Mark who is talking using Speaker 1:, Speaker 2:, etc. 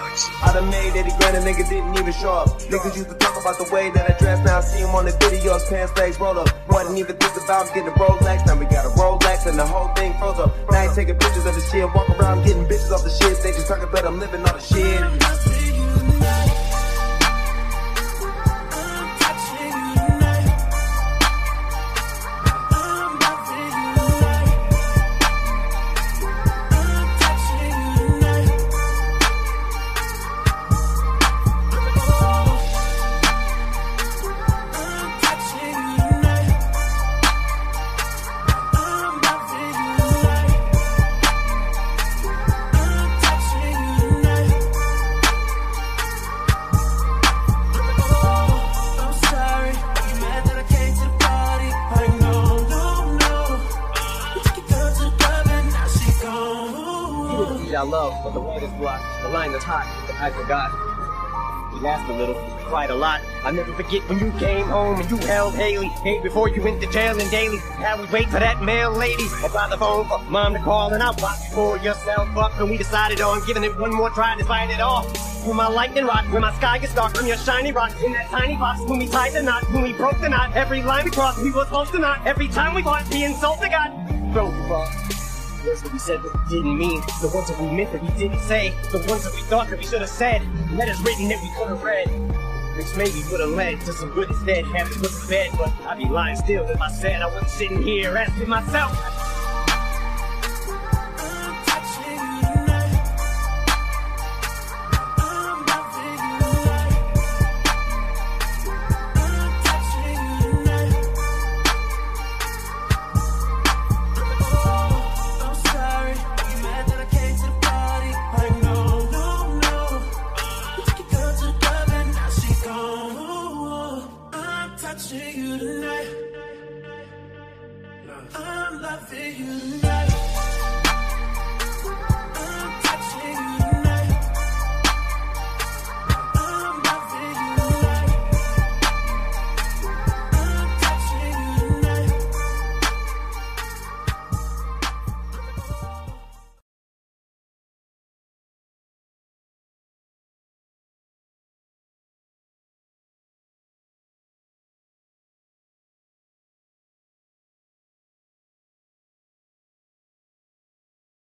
Speaker 1: I done made 80 grand, a nigga didn't even show up. Niggas used to talk about the way that I dress, now I see him on the videos, pants legs roll up. Wasn't even think about getting a Rolex, now we got a Rolex and the whole thing froze up. Now you taking pictures of the shit, walk around getting bitches off the shit. They just talking about I'm living on the shit. I love, but the road is blocked. The line is hot, I forgot. We laughed a little, cried a lot. I'll never forget when you came home and you held Haley. Hey, before you went to jail and daily, how we wait for that mail lady. I by the phone for mom to call and I watched you pull yourself up. And we decided on giving it one more try despite it all. When my lightning rod, when my sky gets dark from your shiny rock. In that tiny box, when we tied the knot, when we broke the knot. Every line we crossed, we were supposed to not. Every time we fought, we insulted God. Don't give up. The words that we said that we didn't mean, the ones that we meant that we didn't say, the ones that we thought that we should have said, letters written that we could have read, which maybe would have led to some good instead. Having put to bed, but I'd be lying still if I said I wasn't sitting here asking myself.